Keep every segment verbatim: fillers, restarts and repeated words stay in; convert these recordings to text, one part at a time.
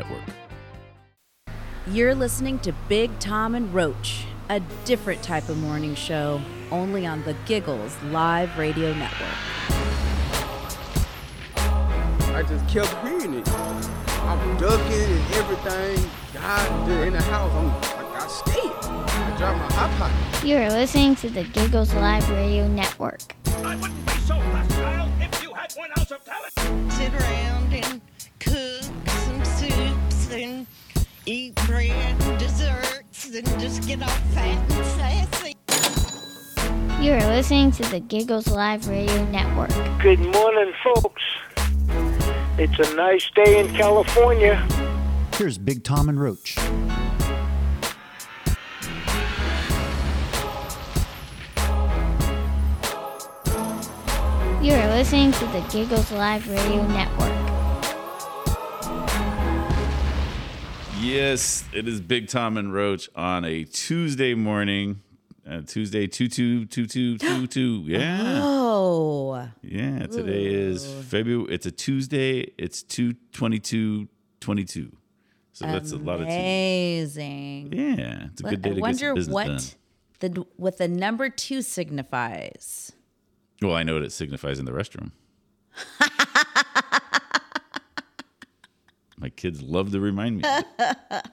Network. You're listening to Big Tom and Roach, a different type of morning show, only on the Giggles Live Radio Network. I just kept hearing it. I'm ducking and everything. God, in the house, I'm like, I scared. I dropped my hot pocket. You're listening to the Giggles Live Radio Network. I wouldn't be so hostile if you had one ounce of talent. Sit around and cook some soups and eat bread and desserts and just get all fat and sassy. You're listening to the Giggles Live Radio Network. Good morning, folks. It's a nice day in California. Here's Big Tom and Roach. You're listening to the Giggles Live Radio Network. Yes, it is Big Tom and Roach on a Tuesday morning. Uh, Tuesday, two two two two two two. Yeah. Oh. Yeah, today is February. It's a Tuesday. It's two twenty-two twenty-two. So that's a lot of two. Amazing. Yeah, it's a good day I to get wonder some business what done. the what the number two signifies. Well, I know what it signifies in the restroom. My kids love to remind me of it.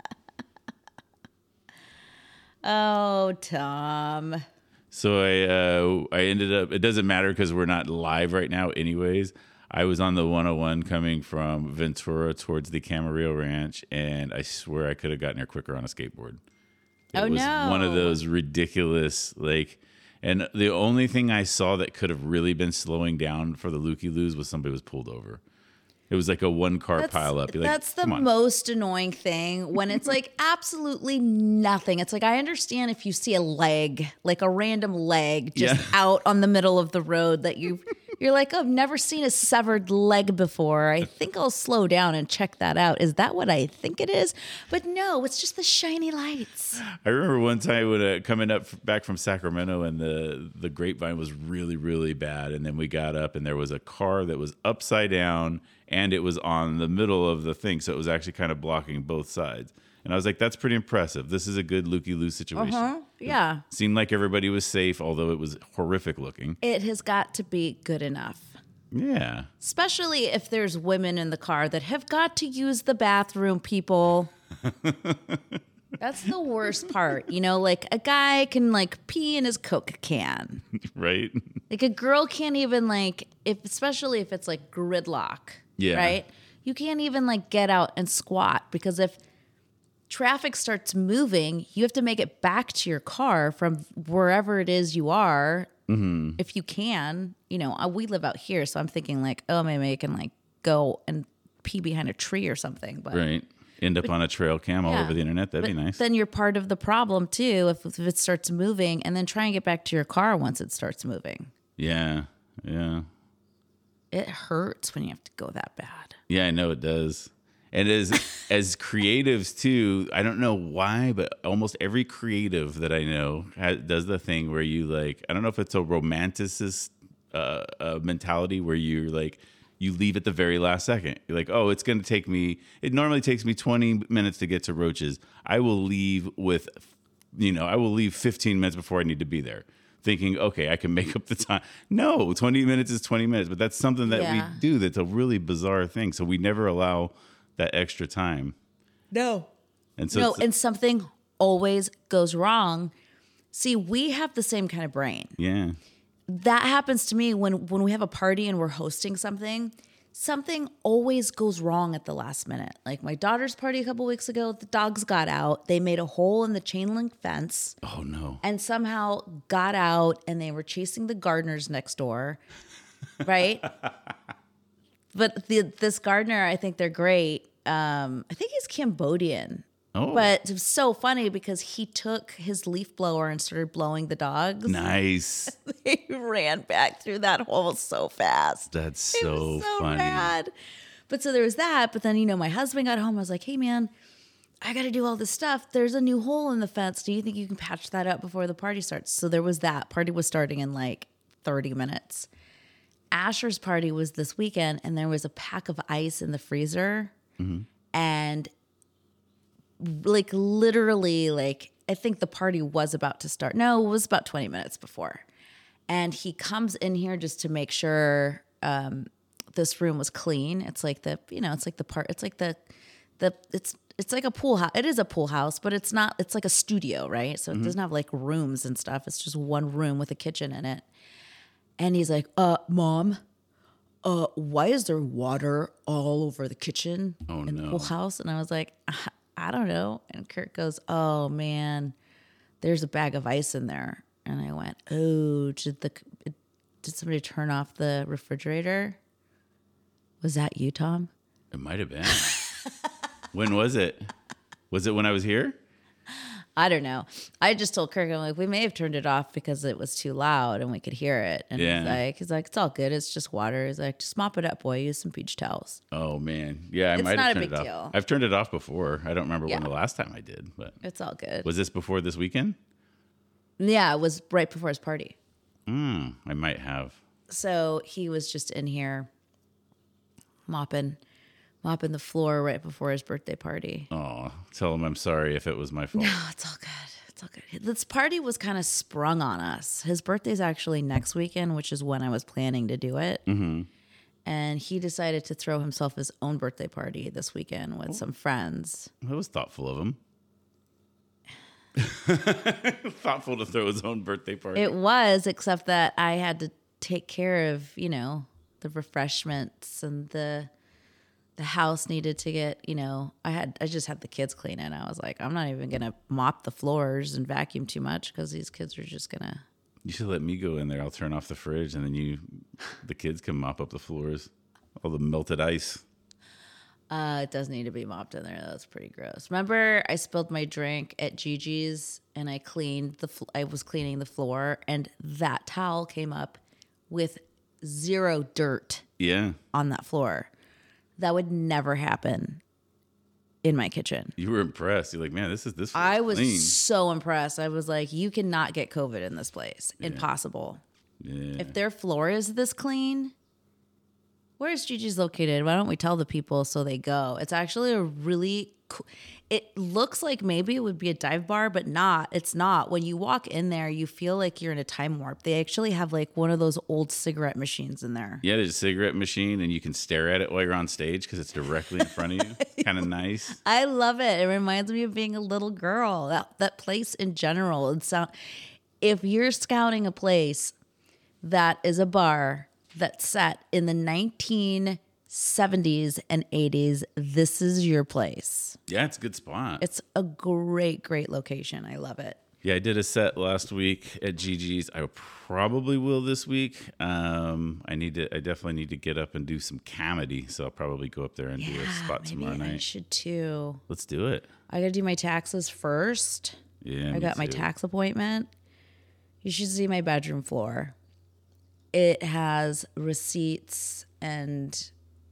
Oh, Tom. So I uh, I ended up, it doesn't matter because we're not live right now anyways. I was on the one oh one coming from Ventura towards the Camarillo Ranch, and I swear I could have gotten there quicker on a skateboard. It Oh, was no. one of those ridiculous, like, and the only thing I saw that could have really been slowing down for the looky-loos was somebody was pulled over. It was like a one-car That's, pile up. You're like, that's the come on. most annoying thing when it's like absolutely nothing. It's like I understand if you see a leg, like a random leg just Yeah. out on the middle of the road that you you're like, oh, I've never seen a severed leg before. I think I'll slow down and check that out. Is that what I think it is? But no, it's just the shiny lights. I remember one time when uh, coming up back from Sacramento, and the the grapevine was really, really bad. And then we got up, and there was a car that was upside down, and it was on the middle of the thing, so it was actually kind of blocking both sides. And I was like, "That's pretty impressive. This is a good looky-loo situation." Uh-huh. Yeah. It seemed like everybody was safe, although it was horrific looking. It has got to be good enough. Yeah. Especially if there's women in the car that have got to use the bathroom, people. That's the worst part. You know, like a guy can like pee in his Coke can. Right? Like a girl can't even like, if especially if it's like gridlock. Yeah. Right? You can't even like get out and squat because if traffic starts moving, you have to make it back to your car from wherever it is you are. Mm-hmm. If you can, you know, uh, we live out here, so I'm thinking like, oh, maybe I can like go and pee behind a tree or something. But Right. End up but, on a trail cam all yeah, over the internet. That'd but be nice. Then you're part of the problem too if, if it starts moving, and then try and get back to your car once it starts moving. Yeah. Yeah. It hurts when you have to go that bad. Yeah, I know it does. And as as creatives too, I don't know why, but almost every creative that I know has, does the thing where you like, I don't know if it's a romanticist uh, uh, mentality where you're like, you leave at the very last second. You're like, oh, it's going to take me, it normally takes me twenty minutes to get to Roach's. I will leave with, you know, I will leave fifteen minutes before I need to be there. Thinking, okay, I can make up the time. No, twenty minutes is twenty minutes, but that's something that Yeah. we do that's a really bizarre thing. So we never allow that extra time. No. And so no, it's- and something always goes wrong. See, we have the same kind of brain. yeah. That happens to me when when we have a party and we're hosting something. Something always goes wrong at the last minute. Like my daughter's party a couple weeks ago, the dogs got out. They made a hole in the chain link fence. Oh no. And somehow got out, and they were chasing the gardeners next door, right? But the, this gardener, I think they're great. Um, I think he's Cambodian. Oh. But it was so funny because he took his leaf blower and started blowing the dogs. Nice. They ran back through that hole so fast. That's It so, was so funny. bad. But so there was that. But then, you know, my husband got home. I was like, hey, man, I got to do all this stuff. There's a new hole in the fence. Do you think you can patch that up before the party starts? So there was that. Party was starting in like thirty minutes. Asher's party was this weekend, and there was a pack of ice in the freezer. Mm-hmm. And like literally, like I think the party was about to start. No, it was about twenty minutes before. And he comes in here just to make sure um, this room was clean. It's like the, you know, it's like the part, it's like the, the, it's, it's like a pool house. It is a pool house, but it's not, it's like a studio, right? So it doesn't have like rooms and stuff. It's just one room with a kitchen in it. And he's like, uh, Mom, uh, why is there water all over the kitchen Oh, in the no. pool house? And I was like, I, I don't know. And Kurt goes, oh man, there's a bag of ice in there. And I went, oh, did the did somebody turn off the refrigerator? Was that you, Tom? It might have been. When was it? Was it when I was here? I don't know. I just told Kirk, I'm like, we may have turned it off because it was too loud and we could hear it. And Yeah. he's like, he's like, it's all good. It's just water. He's like, just mop it up, boy. Use some beach towels. Oh man, yeah, I It's might not have a turned big it off. deal. I've turned it off before. I don't remember when Yeah. the last time I did, but It's all good. was this before this weekend? Yeah, it was right before his party. Mm, I might have. So he was just in here mopping, mopping the floor right before his birthday party. Oh, tell him I'm sorry if it was my fault. No, it's all good. It's all good. This party was kind of sprung on us. His birthday's actually next weekend, which is when I was planning to do it. Mm-hmm. And he decided to throw himself his own birthday party this weekend with some friends. That was thoughtful of him. Thoughtful to throw his own birthday party. It was, except that I had to take care of, you know, the refreshments and the the house needed to get, you know, I had I just had the kids clean it. I was like, I'm not even gonna mop the floors and vacuum too much because these kids are just gonna. You should let me go in there. I'll turn off the fridge, and then you, the kids can mop up the floors, all the melted ice. Uh, it does need to be mopped in there. That's pretty gross. Remember, I spilled my drink at Gigi's, and I cleaned the. Fl- I was cleaning the floor, and that towel came up with zero dirt Yeah, on that floor. That would never happen in my kitchen. you were impressed. You're like, man, this is this. I feels was clean. so impressed. I was like, you cannot get COVID in this place. Impossible. Yeah. If their floor is this clean, where's Gigi's located? Why don't we tell the people so they go? It's actually a really cool. It looks like maybe it would be a dive bar, but not. It's not. When you walk in there, you feel like you're in a time warp. They actually have like one of those old cigarette machines in there. Yeah, there's a cigarette machine, and you can stare at it while you're on stage because it's directly in front of you. Kind of nice. I love it. It reminds me of being a little girl. That that place in general. It's sound. If you're scouting a place that is a bar that's set in the nineteen seventies and eighties, this is your place. Yeah, it's a good spot. It's a great, great location. I love it. Yeah, I did a set last week at Gigi's. I probably will this week. Um, I need to. I definitely need to get up and do some comedy. So I'll probably go up there and do a spot maybe tomorrow I night. should too. Let's do it. I got to do my taxes first. Yeah, I me got my too. tax appointment. You should see my bedroom floor. It has receipts and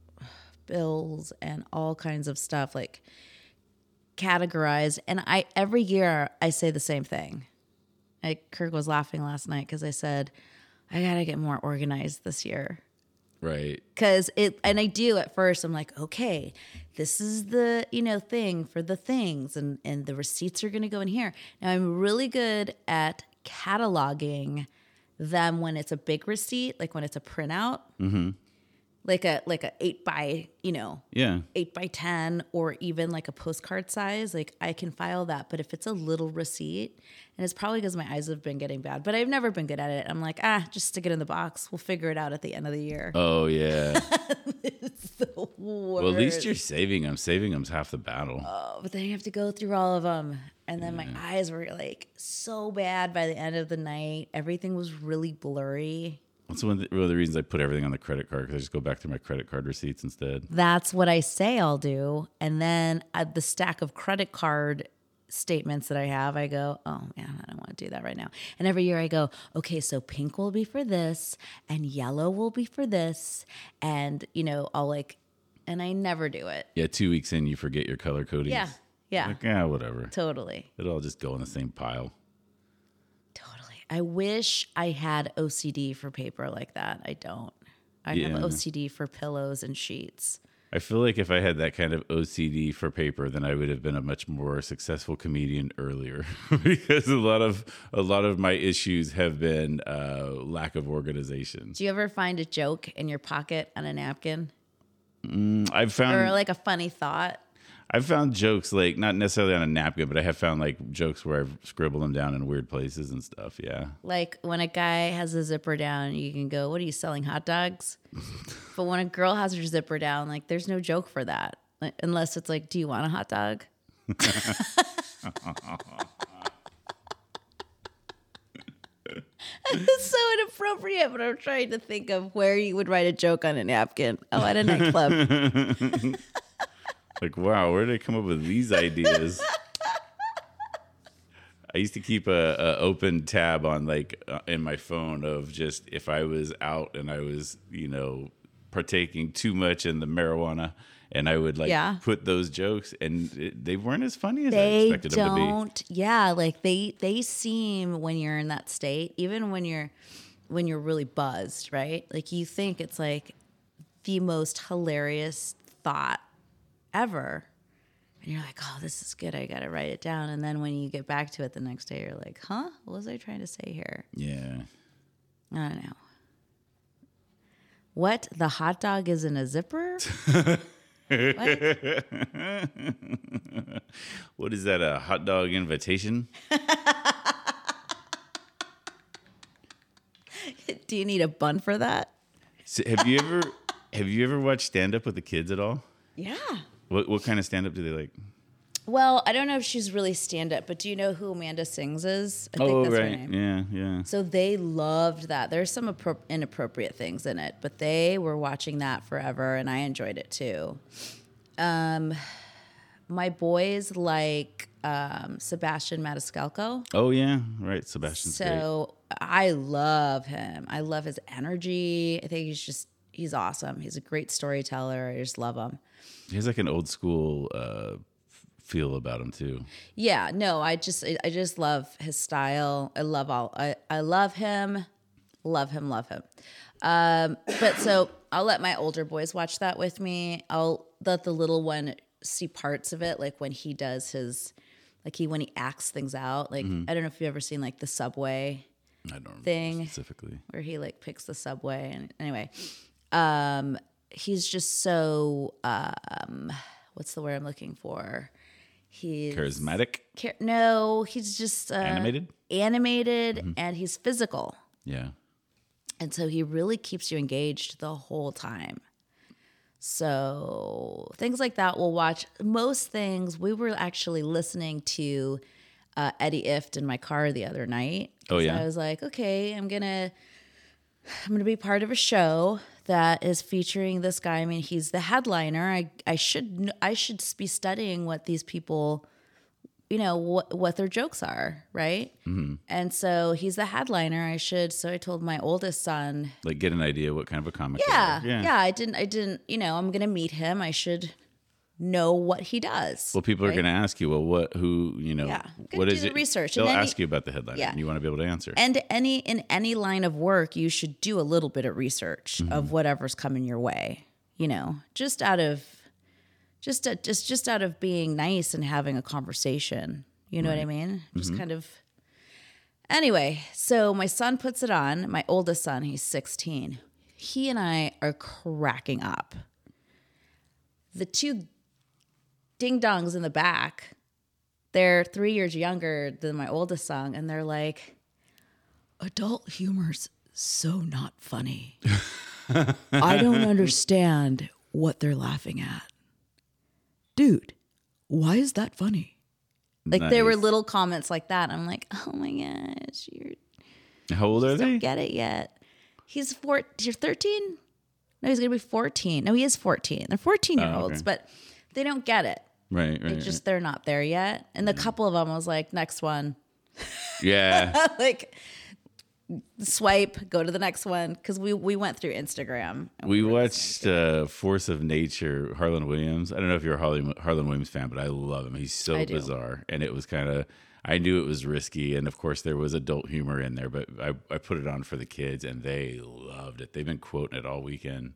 bills and all kinds of stuff like categorized. And I every year I say the same thing. Like Kirk was laughing last night because I said, I gotta get more organized this year. Right. Cause it, and I do at first, I'm like, okay, this is the, you know, thing for the things and, and the receipts are going to go in here. Now I'm really good at cataloging them when it's a big receipt, like when it's a printout, mm-hmm. like a, like a eight by, you know, Yeah. eight by ten or even like a postcard size, like I can file that. But if it's a little receipt, and it's probably because my eyes have been getting bad, but I've never been good at it. I'm like, ah, just stick it in the box. We'll figure it out at the end of the year. Oh yeah. It's the worst. Well, at least you're saving them. Saving them's half the battle. Oh, but then you have to go through all of them. And then my eyes were like so bad by the end of the night. Everything was really blurry. That's one of the, one of the reasons I put everything on the credit card because I just go back to my credit card receipts instead. That's what I say I'll do. And then at the stack of credit card statements that I have, I go, oh man, I don't want to do that right now. And every year I go, okay, so pink will be for this and yellow will be for this. And, you know, I'll like, and I never do it. Yeah, two weeks in, you forget your color coding. Yeah. Yeah. Like, yeah, whatever. Totally. It'll all just go in the same pile. Totally. I wish I had O C D for paper like that. I don't. I Yeah. have O C D for pillows and sheets. I feel like if I had that kind of O C D for paper, then I would have been a much more successful comedian earlier. Because a lot of a lot of my issues have been uh, lack of organization. Do you ever find a joke in your pocket on a napkin, Mm, I've found or like a funny thought? I've found jokes like not necessarily on a napkin, but I have found like jokes where I've scribbled them down in weird places and stuff. Yeah. Like when a guy has a zipper down, you can go, "What are you selling, hot dogs?" But when a girl has her zipper down, like there's no joke for that, like, unless it's like, "Do you want a hot dog?" It's so inappropriate, but I'm trying to think of where you would write a joke on a napkin. Oh, at a nightclub. Like, wow, where did I come up with these ideas? I used to keep a, a open tab on like uh, in my phone of just if I was out and I was, you know, partaking too much in the marijuana, and I would like Yeah. put those jokes, and it, they weren't as funny as I They expected them to be. don't. Yeah, like they they seem when you're in that state, even when you're when you're really buzzed, right? Like you think it's like the most hilarious thought ever. And you're like, oh, this is good. I got to write it down. And then when you get back to it the next day, you're like, huh? What was I trying to say here? Yeah. I don't know. What? The hot dog is in a zipper? What? What is that? A hot dog invitation? Do you need a bun for that? So have you ever have you ever watched stand up with the kids at all? Yeah. What what kind of stand up do they like? Well, I don't know if she's really stand up, but do you know who Amanda Sings is? I Oh, that's her right. name. Yeah, yeah. So they loved that. There's some appro- inappropriate things in it, but they were watching that forever, and I enjoyed it too. Um, my boys like um, Sebastian Maniscalco. Oh yeah, right. Sebastian's great. So I love him. I love his energy. I think he's just he's awesome. He's a great storyteller. I just love him. He has like an old school uh, feel about him too. Yeah, no, I just I just love his style. I love all I, I love him. Love him, love him. Um, but so I'll let my older boys watch that with me. I'll let the little one see parts of it, like when he does his like he when he acts things out. Like Mm-hmm. I don't know if you've ever seen like the subway I don't thing. remember specifically. where he like picks the subway, and anyway, um he's just so um what's the word I'm looking for? He's Charismatic, Char- no, he's just uh, animated. animated, and he's physical, Yeah. and so he really keeps you engaged the whole time. So things like that we'll watch. Most things we were actually listening to uh, Eddie Ifft in my car the other night. Oh, 'Cause yeah? I was like, okay, I'm gonna I'm gonna be part of a show that is featuring this guy. I mean, he's the headliner. I I should kn- I should be studying what these people, you know, what what their jokes are, right? Mm-hmm. And so he's the headliner. I should. So I told my oldest son, Like get an idea what kind of a comic. they yeah, are. yeah, I didn't, I didn't, you know, I'm gonna meet him. I should know what he does. Well, people are right? going to ask you, well, what, who, you know, Yeah. Go what do is the it? research. They'll And then ask you- you about the headliner, Yeah. and you want to be able to answer. And any in any line of work, you should do a little bit of research Mm-hmm. of whatever's coming your way. You know, just out of just uh, just just out of being nice and having a conversation. You know what I mean? Just kind of. Anyway, so my son puts it on. My oldest son, he's sixteen. He and I are cracking up. The two ding dongs in the back, they're three years younger than my oldest son, and they're like, adult humor's so not funny. I don't understand what they're laughing at. Dude, why is that funny? Like there were Nice. little comments like that. I'm like, oh my gosh, you're How old are don't they? get it yet. He's four. You're thirteen. No, he's gonna be fourteen. No, he is fourteen. They're fourteen year olds, okay. but they don't get it. Right, right. They just they're not there yet. And the couple of them I was like, next one. right. Yeah. Like swipe, go to the next one, because we we went through Instagram. and We were watched uh, Force of Nature, Harlan Williams. I don't know if you're a Harlan, Harlan Williams fan, but I love him. He's so I do. bizarre. And it was kind of, I knew it was risky. And of course, there was adult humor in there, but I, I put it on for the kids and they loved it. They've been quoting it all weekend.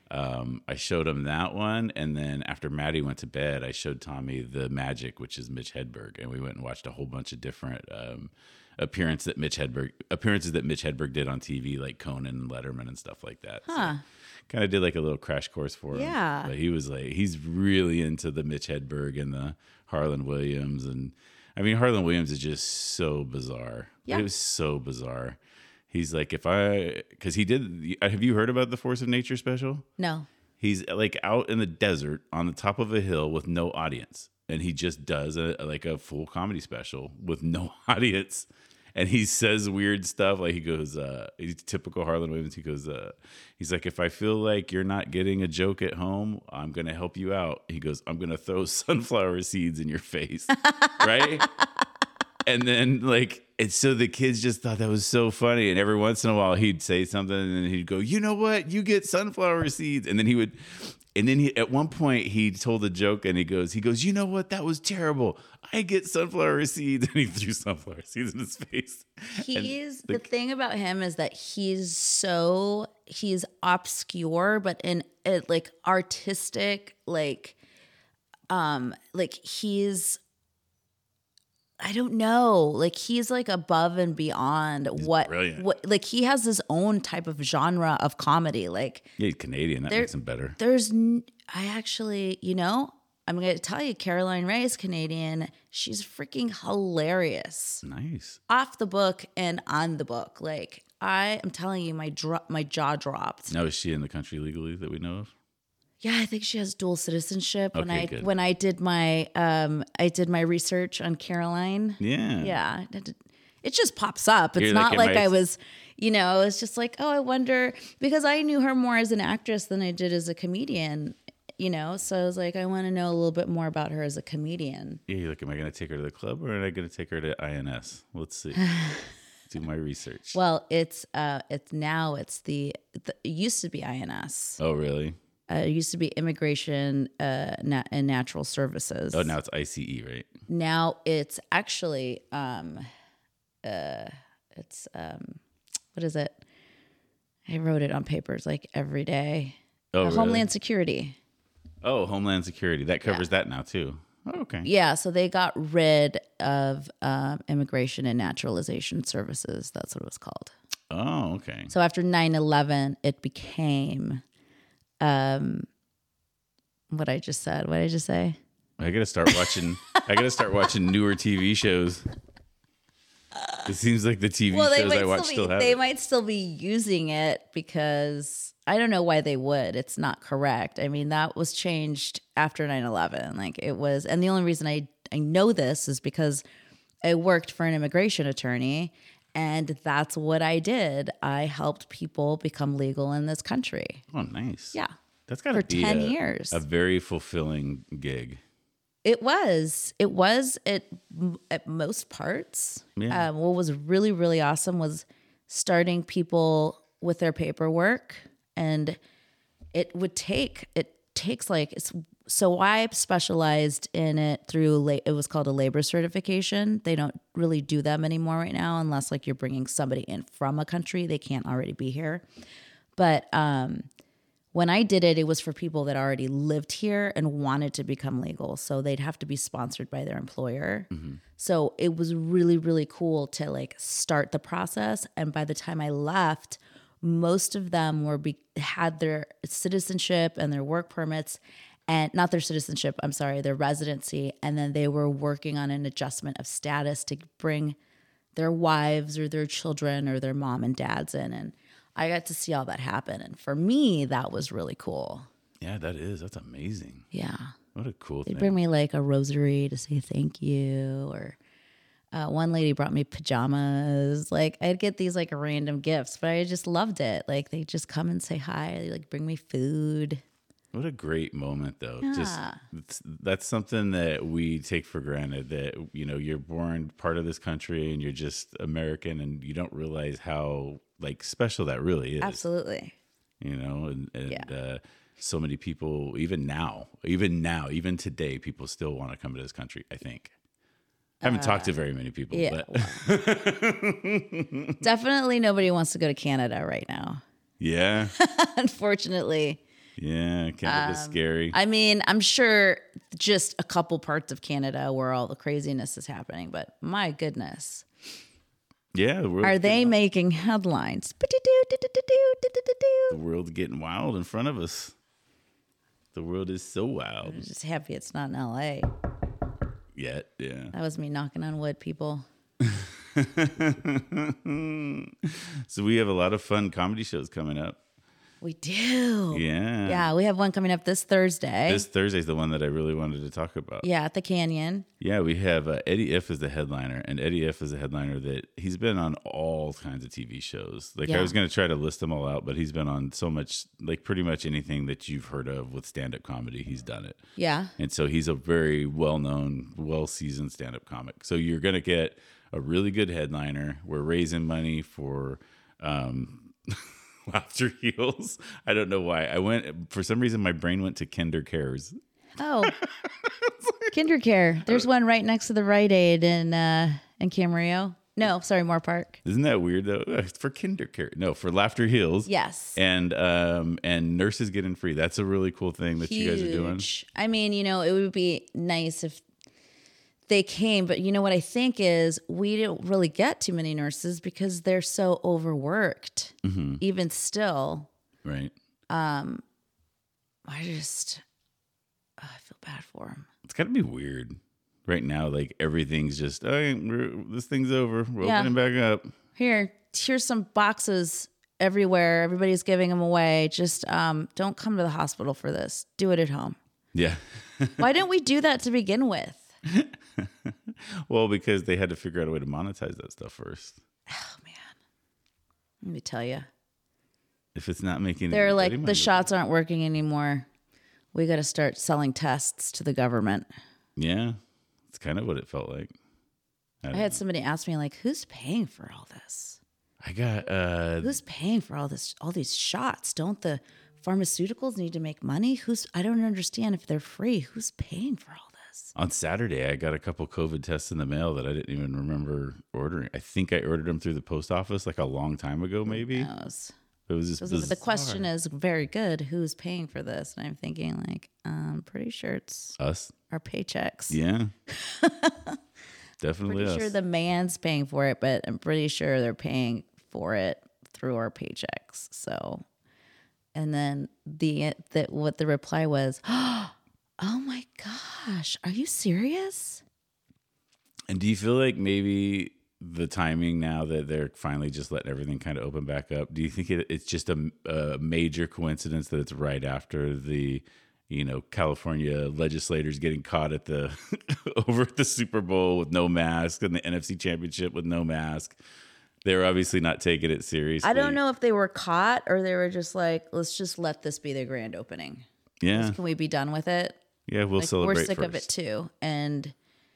Um, I showed him that one, and then after Maddie went to bed, I showed Tommy The Magic, which is Mitch Hedberg, and we went and watched a whole bunch of different um, appearance that Mitch Hedberg appearances that Mitch Hedberg did on T V, like Conan and Letterman and stuff like that. Huh. So kind of did like a little crash course for him. Yeah. But he was like, he's really into the Mitch Hedberg and the Harlan Williams, and I mean Harlan Williams is just so bizarre. Yeah. It was so bizarre. He's like, if I, because he did, have you heard about the Force of Nature special? No. He's like out in the desert on the top of a hill with no audience. And he just does a like a full comedy special with no audience. And he says weird stuff. Like he goes, uh, he's typical Harlan Williams. He goes, uh, he's like, if I feel like you're not getting a joke at home, I'm going to help you out. He goes, I'm going to throw sunflower seeds in your face. Right? And then like, and so the kids just thought that was so funny. And every once in a while he'd say something and then he'd go, you know what? You get sunflower seeds. And then he would, and then he, at one point he told a joke and he goes, he goes, you know what? That was terrible. I get sunflower seeds. And he threw sunflower seeds in his face. He's the, the thing about him is that he's so, he's obscure, but in it, like artistic, like, um, like he's, I don't know. Like he's like above and beyond what, brilliant. what, like he has his own type of genre of comedy. Like yeah, he's Canadian. That there- makes him better. there's, n- I actually, you know, I'm going to tell you, Caroline Ray is Canadian. She's freaking hilarious Nice. off the book and on the book. Like I am telling you, my dro- my jaw dropped. Now, is she in the country legally that we know of? Yeah, I think she has dual citizenship. When Okay, I good. when I did my um I did my research on Caroline. Yeah. Yeah, it, it just pops up. It's You're not like, like, am I- I was, you know, it's just like, oh, I wonder, because I knew her more as an actress than I did as a comedian, you know. So I was like, I want to know a little bit more about her as a comedian. Yeah, you're like, am I going to take her to the club or am I going to take her to I N S? Let's see. Do my research. Well, it's uh, it's now it's the, the it used to be I N S. Oh, really? Uh, it used to be Immigration uh, na- and Natural Services. Oh, now it's I C E, right? Now it's actually um, uh, it's um, what is it? I wrote it on papers like every day. Oh, Uh, really? Homeland Security. Oh, Homeland Security. That covers that now, too. Oh, okay. Yeah, so they got rid of um, Immigration and Naturalization Services. That's what it was called. Oh, okay. So after nine eleven, it became um, what I just said. What did I just say? I got to start watching. I got to start watching newer T V shows. It seems like the T V Well, they shows might I watch still still be, have they it. might still be using it because I don't know why they would. It's not correct. I mean, that was changed after nine eleven. Like it was, and the only reason I I know this is because I worked for an immigration attorney, and that's what I did. I helped people become legal in this country. Oh, nice. Yeah. That's got to For be ten a, years. a very fulfilling gig. It was. It was at, at most parts. Yeah. Um, what was really, really awesome was starting people with their paperwork. And it would take, it takes like, it's, so I specialized in it through, la- it was called a labor certification. They don't really do them anymore right now unless like you're bringing somebody in from a country. They can't already be here. But um, when I did it, it was for people that already lived here and wanted to become legal. So they'd have to be sponsored by their employer. Mm-hmm. So it was really, really cool to like start the process. And by the time I left, most of them were be- had their citizenship and their work permits, and not their citizenship, I'm sorry, their residency. And then they were working on an adjustment of status to bring their wives or their children or their mom and dads in. And I got to see all that happen. And for me, that was really cool. Yeah, that is. That's amazing. Yeah. What a cool They'd thing. bring me like a rosary to say thank you. Or uh, one lady brought me pajamas. Like I'd get these like random gifts, but I just loved it. Like they just come and say hi. They like bring me food. What a great moment, though. Yeah. Just it's, that's something that we take for granted. That you know, you're born part of this country, and you're just American, and you don't realize how like special that really is. Absolutely. You know, and, and Yeah. uh, so many people, even now, even now, even today, people still want to come to this country. I think. I haven't talked to very many people, Uh, Yeah. but Definitely nobody wants to go to Canada right now. yeah. Unfortunately. Yeah, Canada is scary. I mean, I'm sure just a couple parts of Canada where all the craziness is happening, but my goodness. Yeah, the world's Are they getting- making headlines? the world's getting wild in front of us. The world is so wild. I'm just happy it's not in L A. Yet, yeah. That was me knocking on wood, people. So we have a lot of fun comedy shows coming up. We do. Yeah. Yeah, we have one coming up this Thursday. This Thursday's the one that I really wanted to talk about. yeah, at the Canyon. Yeah, we have uh, Eddie F as the headliner, and Eddie F is a headliner that he's been on all kinds of T V shows. Like Yeah. I was going to try to list them all out, but he's been on so much, like pretty much anything that you've heard of with stand-up comedy, he's done it. Yeah. And so he's a very well-known, well-seasoned stand-up comic. So you're going to get a really good headliner. We're raising money for um, Laughter Heals. I don't know why. I went, for some reason, my brain went to Kinder Cares. Oh, KinderCare. There's one right next to the Rite Aid in uh, in Camarillo. No, sorry, Moore Park. Isn't that weird though? It's for Kinder Care. No, for Laughter Heals. Yes. And um and nurses getting free. That's a really cool thing that you guys are doing. Huge. I mean, you know, it would be nice if they came, but you know what I think is we don't really get too many nurses because they're so overworked. Mm-hmm. Even still, Right. I just oh, I feel bad for them. It's got to be weird right now. Like everything's just, all right, we're, this thing's over. We're Yeah. opening back up. Here, here's some boxes everywhere. Everybody's giving them away. Just um, don't come to the hospital for this. Do it at home. Yeah. Why didn't we do that to begin with? Well, because they had to figure out a way to monetize that stuff first. Let me tell you. If it's not making They're anybody like, money, the shots aren't working anymore. We got to start selling tests to the government. Yeah. It's kind of what it felt like. I, I had somebody ask me, like, who's paying for all this? I got, uh, Who's paying for all this, all these shots? Don't the pharmaceuticals need to make money? Who's, I don't understand if they're free. Who's paying for all this? on Saturday, I got a couple COVID tests in the mail that I didn't even remember ordering. I think I ordered them through the post office like a long time ago, maybe. That was, It was just So the bizarre. question is very good. Who's paying for this? And I'm thinking, like, I'm pretty sure it's Us? our paychecks. Yeah. Definitely Pretty us. sure the man's paying for it, but I'm pretty sure they're paying for it through our paychecks. So, and then the that what the reply was, oh my gosh, are you serious? And do you feel like maybe the timing now that they're finally just letting everything kind of open back up, do you think it, it's just a, a major coincidence that it's right after the, you know, California legislators getting caught at the over at the Super Bowl with no mask and the N F C Championship with no mask? They were obviously not taking it seriously. I don't know if they were caught or they were just like, let's just let this be the grand opening. Yeah, Can we be done with it? yeah, we'll Like, celebrate. we're sick of it first. too. And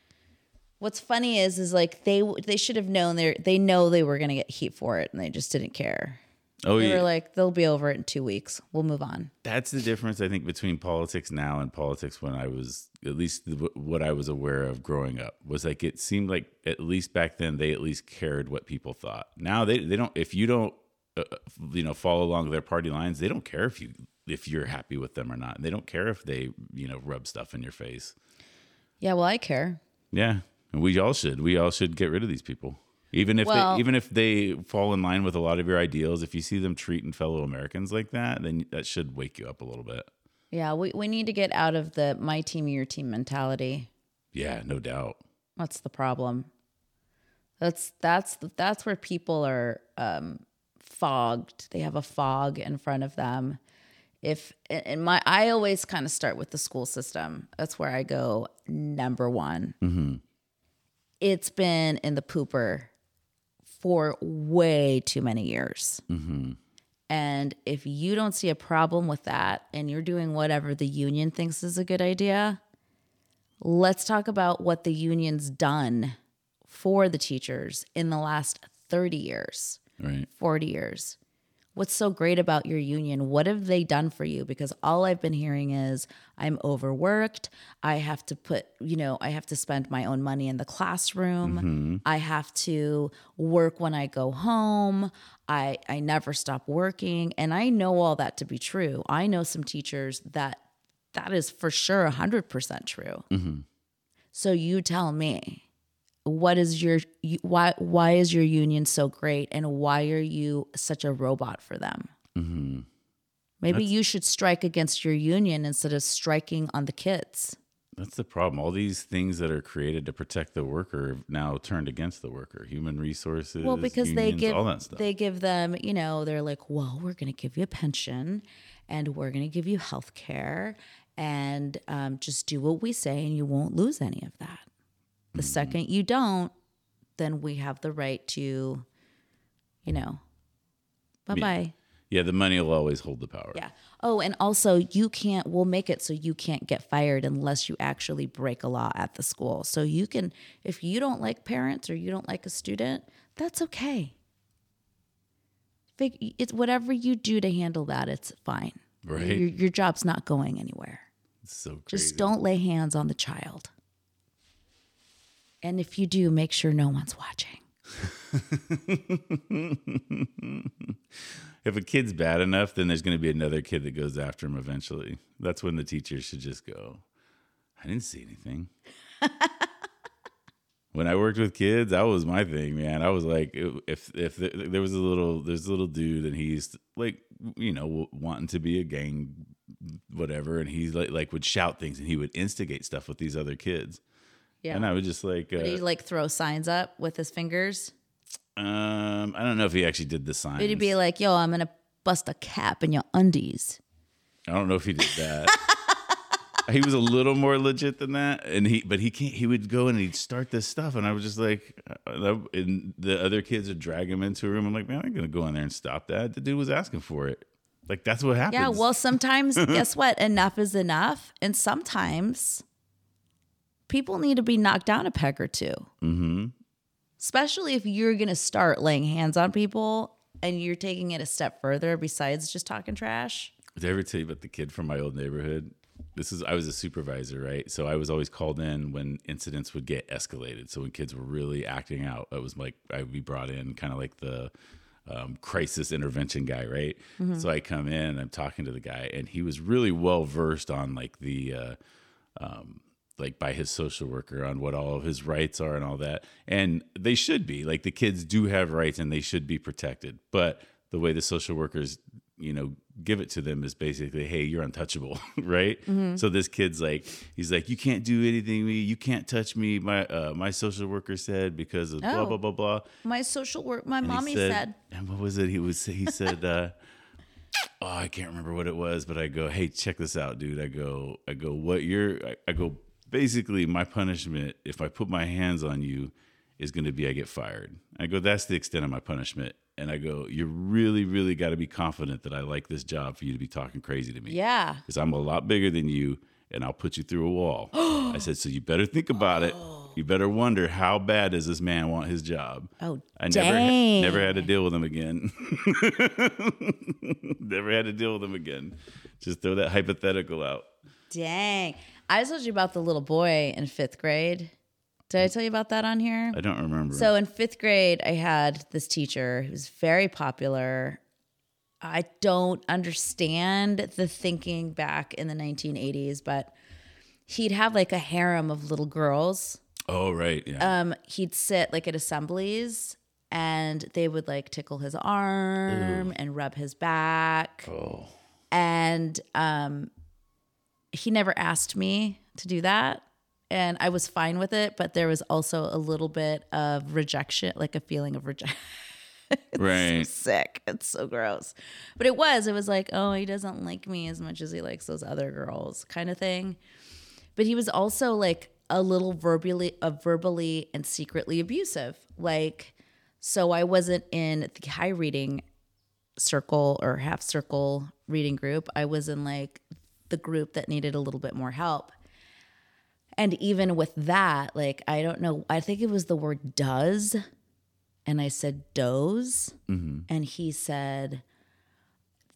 what's funny is, is like they they should have known they they know they were gonna get heat for it, and they just didn't care. Oh They yeah, were like, they'll be over it in two weeks. We'll move on. that's the difference I think between politics now and politics when I was, at least the, what I was aware of growing up, was like it seemed like at least back then they at least cared what people thought. Now they they don't. If you don't, uh, you know, follow along their party lines, they don't care if you if you're happy with them or not. They don't care if they, you know, rub stuff in your face. Yeah, well, I care. Yeah, and we all should. We all should get rid of these people. Even if Well- they, even if they fall in line with a lot of your ideals, if you see them treating fellow Americans like that, then that should wake you up a little bit. Yeah, we, we need to get out of the my team, your team mentality. Yeah, no doubt. That's the problem. That's that's that's where people are um, fogged. They have a fog in front of them. If and my I always kind of start with the school system. That's where I go number one. Mm-hmm. It's been in the pooper for way too many years. Mm-hmm. And if you don't see a problem with that and you're doing whatever the union thinks is a good idea, let's talk about what the union's done for the teachers in the last thirty years, Right. forty years. What's so great about your union? What have they done for you? Because all I've been hearing is I'm overworked. I have to put, you know, I have to spend my own money in the classroom. Mm-hmm. I have to work when I go home. I, I never stop working. And I know all that to be true. I know some teachers that that is for sure one hundred percent true. Mm-hmm. So you tell me. What is your why why is your union so great, and why are you such a robot for them? Mm-hmm. Maybe That's- you should strike against your union instead of striking on the kids. That's the problem. All these things that are created to protect the worker have now turned against the worker. Human resources, Well, because they unions, give all that stuff. they give them, you know, they're like, well, we're going to give you a pension, and we're going to give you health care, and um, just do what we say, and you won't lose any of that. The Mm-hmm. second you don't, then we have the right to, you know, bye bye. Yeah, the money will always hold the power. Yeah. Oh, and also you can't, we'll make it so you can't get fired unless you actually break a law at the school. So you can, if you don't like parents or you don't like a student, that's okay. Fig- It's whatever you do to handle that, it's fine. Right. Your, your job's not going anywhere. It's so crazy. Just don't lay hands on the child. And if you do, make sure no one's watching. If a kid's bad enough, then there's going to be another kid that goes after him eventually. That's when the teacher should just go, I didn't see anything. When I worked with kids, that was my thing, man. I was like, if if there was a little, there's a little dude, and he's like, you know, wanting to be a gang, whatever, and he like like would shout things, and he would instigate stuff with these other kids. Yeah. And I would just like, uh, Would he like throw signs up with his fingers? um, I don't know if he actually did the signs. Would he be like, yo, I'm going to bust a cap in your undies? I don't know if he did that. He was a little more legit than that, and he, but he can't. He would go and he'd start this stuff, and I was just like, uh, and the other kids would drag him into a room. I'm like, man, I'm gonna go in there and stop that. The dude was asking for it. Like that's what happens. Yeah, well, sometimes, guess what? Enough is enough. And sometimes people need to be knocked down a peg or two. Mm-hmm. Especially if you're going to start laying hands on people and you're taking it a step further besides just talking trash. Did I ever tell you about the kid from my old neighborhood? This is I was a supervisor, right? So I was always called in when incidents would get escalated. So when kids were really acting out, it was like I would be brought in, kind of like the um, crisis intervention guy, right? Mm-hmm. So I come in, I'm talking to the guy, and he was really well versed on like the, uh, um, like by his social worker on what all of his rights are and all that, and they should be. Like the kids do have rights, and they should be protected. But the way the social workers, you know, give it to them is basically, hey, you're untouchable, right? Mm-hmm. So this kid's like, he's like, you can't do anything to me, you can't touch me. My uh, my social worker said because of blah Oh. blah blah blah. My social work, my And he mommy said, and what was it? He was he said, uh, oh, I can't remember what it was, but I go, hey, check this out, dude. I go, I go, what you're, I, I go, basically my punishment if I put my hands on you is going to be I get fired. I go, that's the extent of my punishment. And I go, you really, really got to be confident that I like this job for you to be talking crazy to me. yeah. Because I'm a lot bigger than you, and I'll put you through a wall. I said, so you better think about it. You better wonder how bad does this man want his job. Oh, I never, dang. never had to deal with him again. Never had to deal with him again. Just throw that hypothetical out. Dang. I told you about the little boy in fifth grade. Did I tell you about that on here? I don't remember. So in fifth grade, I had this teacher who was very popular. I don't understand the thinking back in the nineteen eighties, but he'd have like a harem of little girls. Oh, right. Yeah. Um, he'd sit like at assemblies and they would like tickle his arm Ooh. and rub his back. oh. And um, he never asked me to do that. And I was fine with it, but there was also a little bit of rejection, like a feeling of rejection. Right. So sick. It's so gross. But it was, it was like, oh, he doesn't like me as much as he likes those other girls kind of thing. But he was also like a little verbally, uh, verbally and secretly abusive. Like, so I wasn't in the high reading circle or half circle reading group. I was in like the group that needed a little bit more help. And even with that, like, I don't know, I think it was the word does. And I said doze. Mm-hmm. And he said,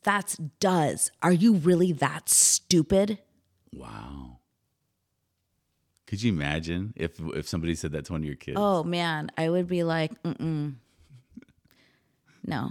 That's does. Are you really that stupid? Wow. Could you imagine if if somebody said that to one of your kids? Oh man, I would be like, mm-mm. No.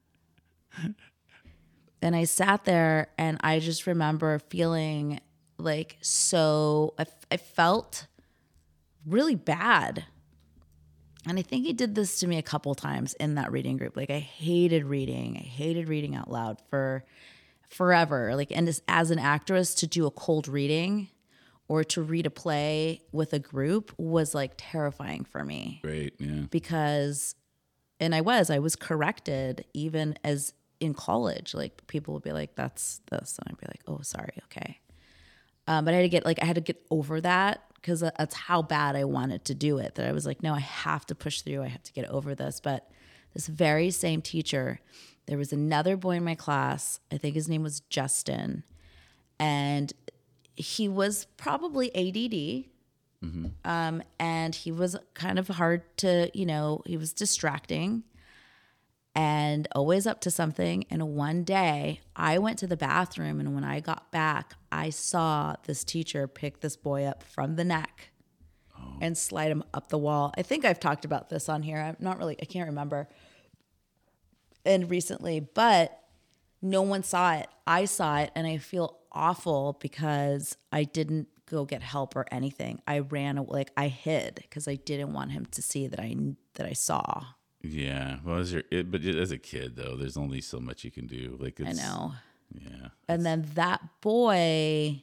And I sat there and I just remember feeling like so, I, I felt really bad. And I think he did this to me a couple times in that reading group. Like I hated reading. I hated reading out loud for forever. Like, and as, as an actress, to do a cold reading or to read a play with a group was like terrifying for me. Right, yeah. Because, and I was, I was corrected even as in college. Like people would be like, that's this. And I'd be like, oh, sorry, okay. Um, but I had to get, like, I had to get over that because that's how bad I wanted to do it. That I was like, no, I have to push through. I have to get over this. But this very same teacher, there was another boy in my class. I think his name was Justin. And he was probably A D D. Mm-hmm. Um, and he was kind of hard to, you know, he was distracting and always up to something. And one day I went to the bathroom, and when I got back, I saw this teacher pick this boy up from the neck oh. and slide him up the wall. I think I've talked about this on here. I'm not really, I can't remember. And recently, but no one saw it. I saw it, and I feel awful because I didn't go get help or anything. I ran, like I hid because I didn't want him to see that I that I saw. Yeah, well, as your, it, but as a kid though, there's only so much you can do. Like it's, I know. Yeah. And then that boy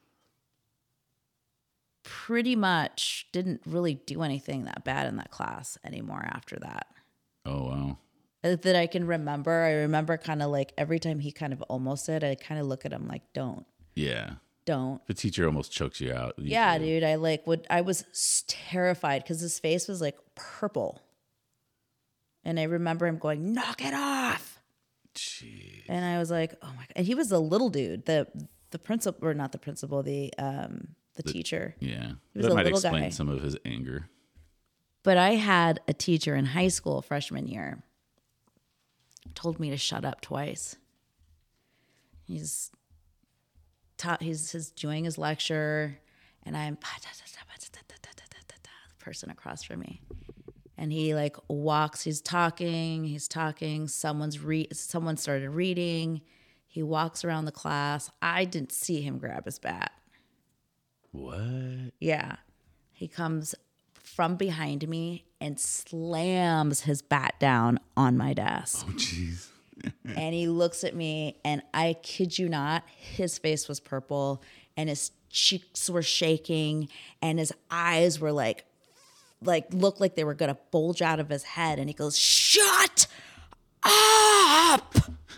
pretty much didn't really do anything that bad in that class anymore after that. Oh wow. That I can remember. I remember kind of like every time he kind of almost did, I kind of look at him like, don't. Yeah. Don't. The teacher almost chokes you out. Yeah, dude. I like would, I was terrified because his face was like purple. And I remember him going, knock it off. Jeez. And I was like, oh my God. And he was a little dude. The the principal, or not the principal, the um the, the teacher. Yeah. He was that a might little explain guy. some of his anger. But I had a teacher in high school freshman year told me to shut up twice. He's taught, he's, he's doing his lecture, and I'm the person across from me. And he like walks, he's talking, he's talking, someone's re- someone started reading. He walks around the class. I didn't see him grab his bat. What? Yeah. He comes from behind me and slams his bat down on my desk. Oh, jeez. And he looks at me, and I kid you not, his face was purple, and his cheeks were shaking, and his eyes were like, like looked like they were gonna bulge out of his head. And he goes, "Shut up!"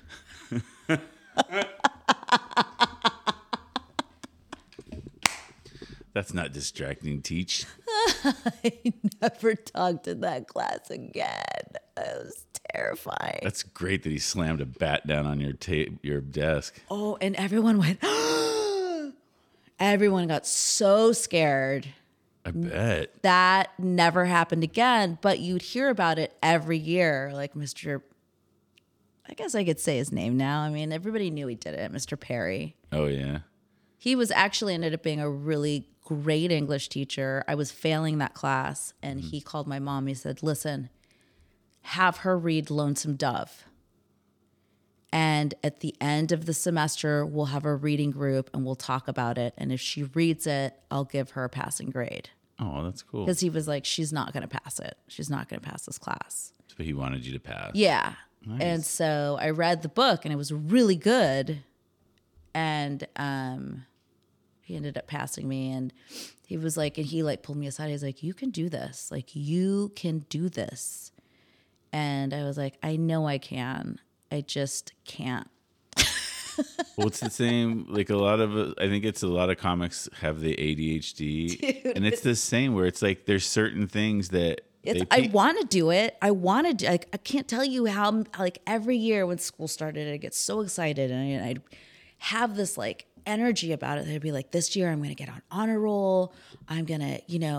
That's not distracting, teach. I never talked in that class again. It was terrifying. That's great that he slammed a bat down on your ta- your desk. Oh, and everyone went, everyone got so scared. I bet. That never happened again, but you'd hear about it every year. Like Mister I guess I could say his name now. I mean, everybody knew he did it, Mister Perry. Oh, yeah. He was actually ended up being a really great English teacher. I was failing that class, and mm-hmm. he called my mom. He said, listen, have her read Lonesome Dove. And at the end of the semester, we'll have a reading group, and we'll talk about it. And if she reads it, I'll give her a passing grade. Oh, that's cool. Because he was like, she's not going to pass it. She's not going to pass this class. So he wanted you to pass. Yeah. Nice. And so I read the book, and it was really good. And um, he ended up passing me, and he was like, and he like pulled me aside. He's like, you can do this. Like, you can do this. And I was like, I know I can. I just can't. Well, it's the same. Like a lot of, I think it's a lot of comics have the A D H D, Dude. And it's the same where it's like there's certain things that it's. I want to do it. I want to. Like, I can't tell you how. Like every year when school started, I get so excited, and I'd have this like energy about it. I'd be like, this year I'm going to get on honor roll. I'm gonna, you know,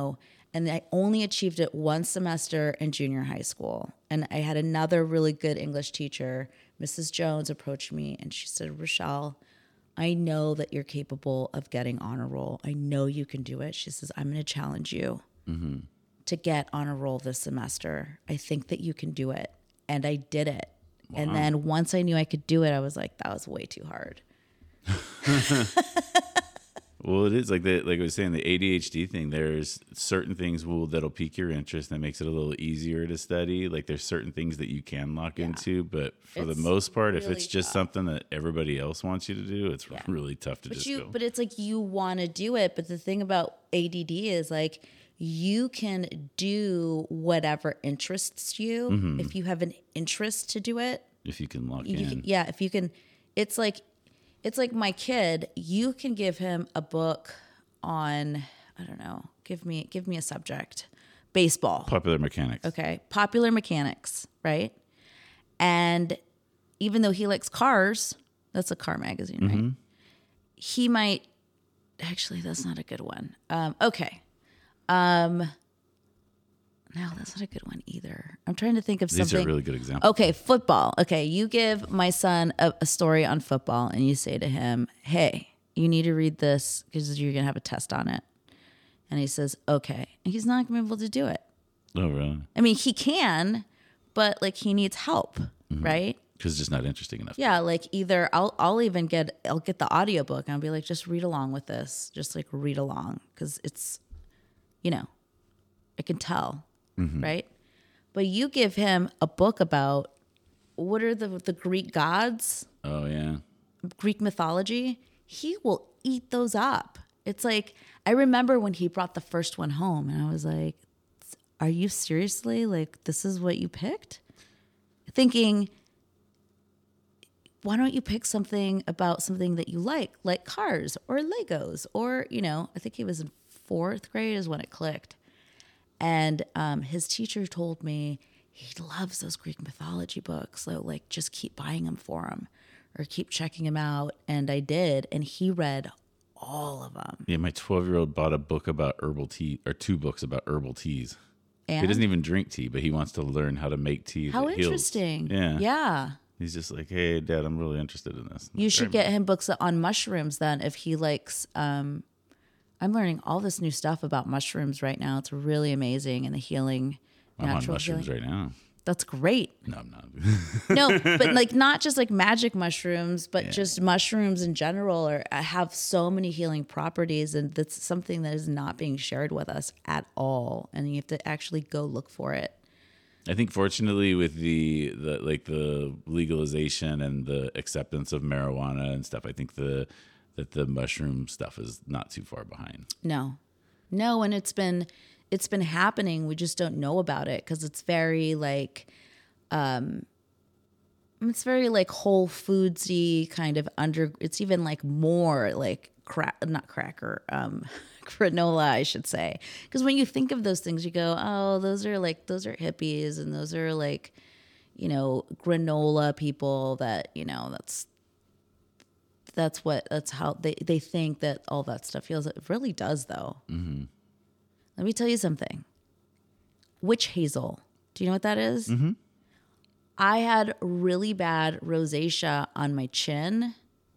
And I only achieved it one semester in junior high school. And I had another really good English teacher, Missus Jones, approached me and she said, Rochelle, I know that you're capable of getting honor roll. I know you can do it. She says, I'm going to challenge you mm-hmm. to get honor roll this semester. I think that you can do it. And I did it. Wow. And then once I knew I could do it, I was like, that was way too hard. Well, it is like the like I was saying, the A D H D thing. There's certain things will that'll pique your interest that makes it a little easier to study. Like there's certain things that you can lock yeah. into, but for it's the most part, really if it's just tough. something that everybody else wants you to do, it's yeah. really tough to but just you, go. But it's like you want to do it. But the thing about A D D is like you can do whatever interests you mm-hmm. if you have an interest to do it. If you can lock you in, can, yeah. If you can, it's like. It's like my kid, you can give him a book on, I don't know, give me give me a subject. Baseball. Popular mechanics. Okay. Popular mechanics, right? And even though he likes cars, that's a car magazine, right? Mm-hmm. He might, actually, that's not a good one. Um, okay. Um, no, that's not a good one either. I'm trying to think of These something. These are really good examples. Okay, football. Okay, you give my son a, a story on football and you say to him, hey, you need to read this because you're going to have a test on it. And he says, okay. And he's not going to be able to do it. Oh, really? I mean, he can, but like he needs help, mm-hmm. right? Because it's just not interesting enough. Yeah, like either I'll I'll even get, I'll get the audiobook and I'll be like, just read along with this. Just like read along because it's, you know, I can tell. Mm-hmm. Right? But you give him a book about what are the the Greek gods? Oh, yeah. Greek mythology. He will eat those up. It's like, I remember when he brought the first one home and I was like, are you seriously? Like, this is what you picked? Thinking, why don't you pick something about something that you like, like cars or Legos or, you know, I think he was in fourth grade is when it clicked. And um, his teacher told me he loves those Greek mythology books. So like, just keep buying them for him or keep checking them out. And I did. And he read all of them. Yeah, my twelve-year-old bought a book about herbal tea, or two books about herbal teas. And? He doesn't even drink tea, but he wants to learn how to make tea. How that interesting. Heals. Yeah. Yeah. He's just like, hey, Dad, I'm really interested in this. You should get him books on mushrooms then if he likes... Um, I'm learning all this new stuff about mushrooms right now. It's really amazing and the healing, I'm natural on mushrooms healing. right now. That's great. No, I'm not. No, but like not just like magic mushrooms, but Yeah. just mushrooms in general are have so many healing properties, and that's something that is not being shared with us at all. And you have to actually go look for it. I think fortunately with the, the like the legalization and the acceptance of marijuana and stuff, I think the that the mushroom stuff is not too far behind. No, no, and it's been it's been happening. We just don't know about it because it's very like, um, it's very like Whole Foodsy kind of under. It's even like more like crack, not cracker, um, granola, I should say. Because when you think of those things, you go, oh, those are like those are hippies, and those are like, you know, granola people that you know that's. That's what, that's how they, they think that all that stuff feels. It really does, though. Mm-hmm. Let me tell you something. Witch hazel. Do you know what that is? Mm-hmm. I had really bad rosacea on my chin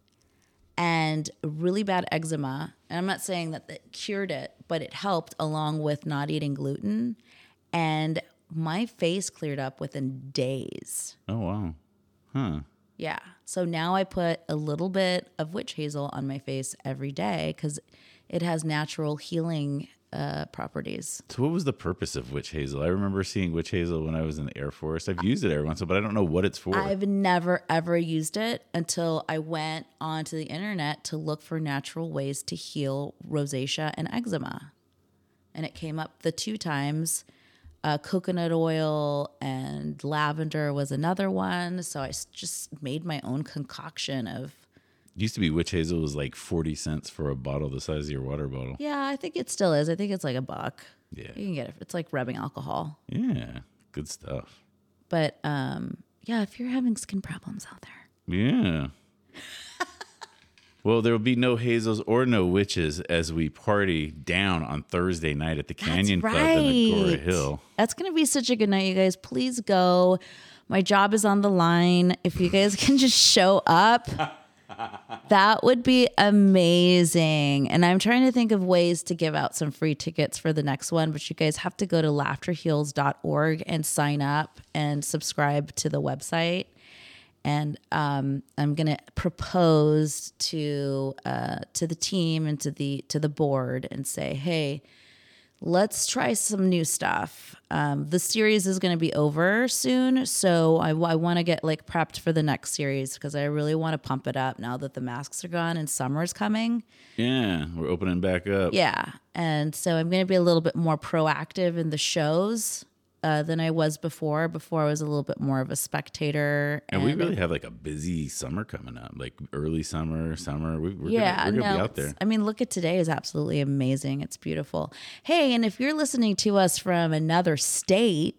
and really bad eczema. And I'm not saying that that cured it, but it helped along with not eating gluten. And my face cleared up within days. Oh, wow. Huh. Yeah. So now I put a little bit of witch hazel on my face every day because it has natural healing uh, properties. So what was the purpose of witch hazel? I remember seeing witch hazel when I was in the Air Force. I've used it every once in a while, but I don't know what it's for. I've never, ever used it until I went onto the internet to look for natural ways to heal rosacea and eczema. And it came up the two times. Uh, coconut oil and lavender was another one. So I s- just made my own concoction of. It used to be witch hazel was like forty cents for a bottle the size of your water bottle. Yeah, I think it still is. I think it's like a buck. Yeah. You can get it. It's like rubbing alcohol. Yeah. Good stuff. But um, yeah, if you're having skin problems out there. Yeah. Well, there will be no hazels or no witches as we party down on Thursday night at the Canyon That's Club in Agora right. Hill. That's going to be such a good night, you guys. Please go. My job is on the line. If you guys can just show up, that would be amazing. And I'm trying to think of ways to give out some free tickets for the next one, but you guys have to go to laughter heals dot org and sign up and subscribe to the website. And um, I'm gonna propose to uh, to the team and to the to the board and say, hey, let's try some new stuff. Um, the series is going to be over soon, so I, I want to get like prepped for the next series because I really want to pump it up now that the masks are gone and summer's coming. Yeah, we're opening back up. Yeah, and so I'm going to be a little bit more proactive in the shows uh, than I was before. Before I was a little bit more of a spectator. And, and we really have like a busy summer coming up, like early summer, summer. We, we're yeah, gonna, we're gonna no, be out there. I mean, look at today is absolutely amazing. It's beautiful. Hey, and if you're listening to us from another state,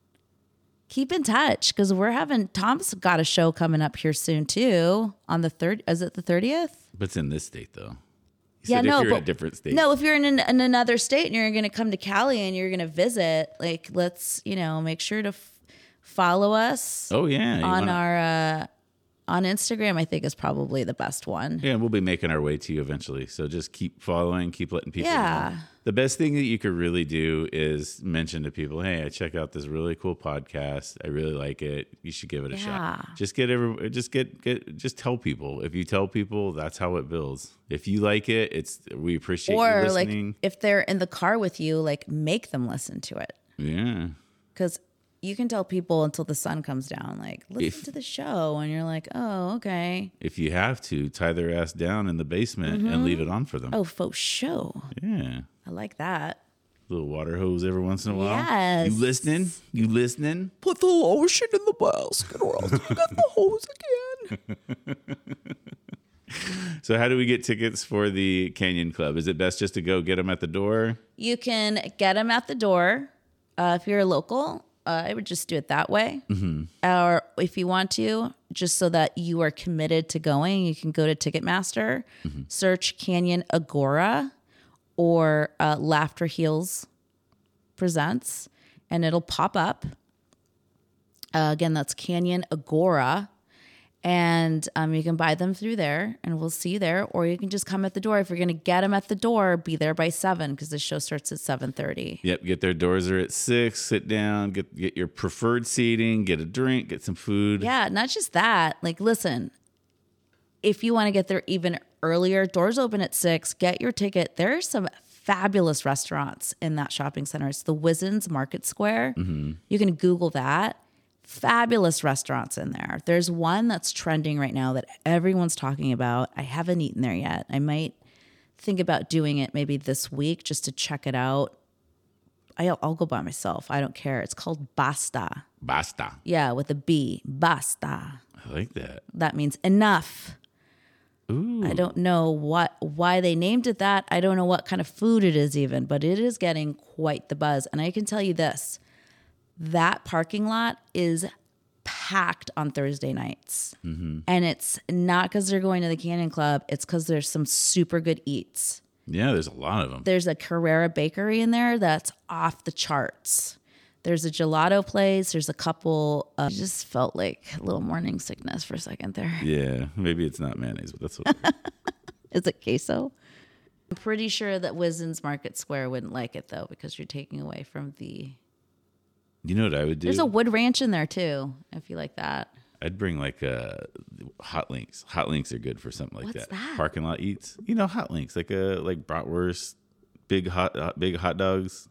keep in touch because we're having Tom's got a show coming up here soon too on the third. Is it the thirtieth? But it's in this state though. You Yeah, said no, if you're but in a different state. no, if you're in, an, in another state and you're going to come to Cali and you're going to visit, like, let's you know make sure to f- follow us. Oh yeah, you on wanna- our uh, on Instagram, I think is probably the best one. Yeah, we'll be making our way to you eventually. So just keep following, keep letting people Yeah. know. The best thing that you could really do is mention to people, hey, I check out this really cool podcast. I really like it. You should give it a Yeah. shot. Just get every just get get just tell people. If you tell people, that's how it builds. If you like it, it's we appreciate you Or like listening. if they're in the car with you, like make them listen to it. Yeah. Because you can tell people until the sun comes down, like, listen If- to the show. And you're like, oh, okay. If you have to, tie their ass down in the basement and leave it on for them. Oh, faux show. Yeah. I like that. Little water hose every once in a while. Yes. You listening? You listening? Put the lotion in the basket or else I got the hose again. So how do we get tickets for the Canyon Club? Is it best just to go get them at the door? You can get them at the door. Uh, if you're a local, uh, I would just do it that way. Mm-hmm. Or if you want to, just so that you are committed to going, you can go to Ticketmaster, Mm-hmm. search Canyon Agora or uh, Laughter Heals Presents, and it'll pop up. Uh, again, that's Canyon Agora. And um, you can buy them through there, and we'll see you there. Or you can just come at the door. If you're going to get them at the door, be there by seven because the show starts at seven thirty. Yep, get their doors are at six. Sit down, get get your preferred seating, get a drink, get some food. Yeah, not just that. Like, listen, if you want to get there even earlier, doors open at six. Get your ticket. There are some fabulous restaurants in that shopping center. It's the Wizens Market Square. You can Google that. Fabulous restaurants in there. There's one that's trending right now that everyone's talking about. I haven't eaten there yet. I might think about doing it maybe this week just to check it out. I'll, I'll go by myself. I don't care. It's called Basta. Basta. Yeah, with a B. Basta. I like that. That means enough. Ooh. I don't know what why they named it that. I don't know what kind of food it is even, but it is getting quite the buzz. And I can tell you this. That parking lot is packed on Thursday nights. Mm-hmm. And it's not because they're going to the Canyon Club. It's because there's some super good eats. Yeah, there's a lot of them. There's a Carrera bakery in there that's off the charts. There's a gelato place. There's a couple. Uh, I just felt like a little morning sickness for a second there. Yeah, maybe it's not mayonnaise, but that's what it is. Is it queso? I'm pretty sure that Wizens Market Square wouldn't like it, though, because you're taking away from the... You know what I would do? There's a wood ranch in there, too, if you like that. I'd bring like uh, hot links. Hot links are good for something like What's that. that? Parking lot eats. You know, hot links like a like bratwurst, big hot uh, big hot dogs.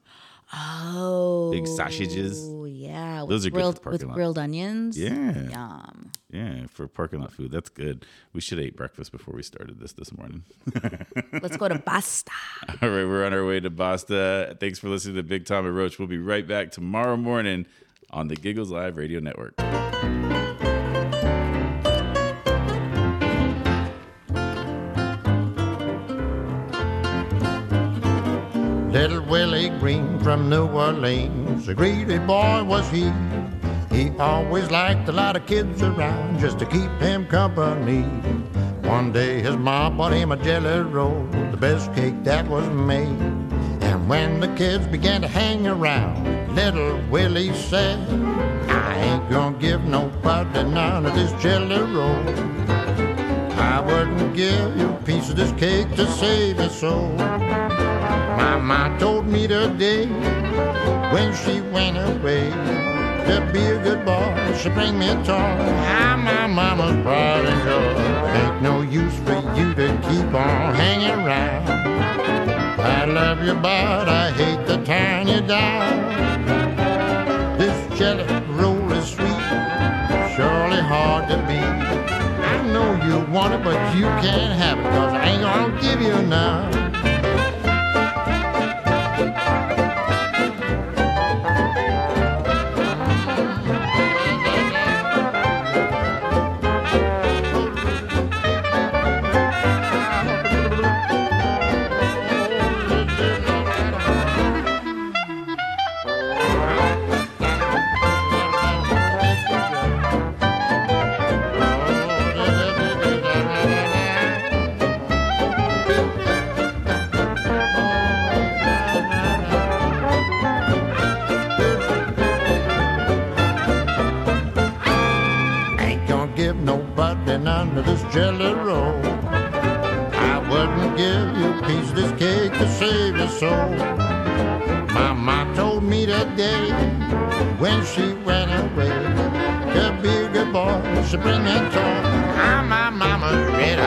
Oh. Big sausages. Oh, yeah. With Those are good for grilled, parking With lot. grilled onions. Yeah. Yum. Yeah, for parking lot food. That's good. We should have ate breakfast before we started this this morning. Let's go to Basta. All right, we're on our way to Basta. Thanks for listening to Big Tom and Roach. We'll be right back tomorrow morning on the Giggles Live Radio Network. Little Willie Green from New Orleans, a greedy boy was he. He always liked a lot of kids around just to keep him company. One day his ma bought him a jelly roll, the best cake that was made. And when the kids began to hang around, little Willie said, I ain't gonna give nobody none of this jelly roll. I wouldn't give you a piece of this cake to save your soul. My ma told me today, when she went away, to be a good boy, she bring me a toy. I'm my mama's pride and joy. Ain't no use for you to keep on hanging around. I love you, but I hate to turn you down. This jelly roll is sweet, surely hard to beat. I know you want it, but you can't have it, 'cause I ain't gonna give you none. None of this jelly roll. I wouldn't give you a piece of this cake to save your soul. My ma told me today, when she went away, to be a good boy, she bring me a toy. I'm my mama's red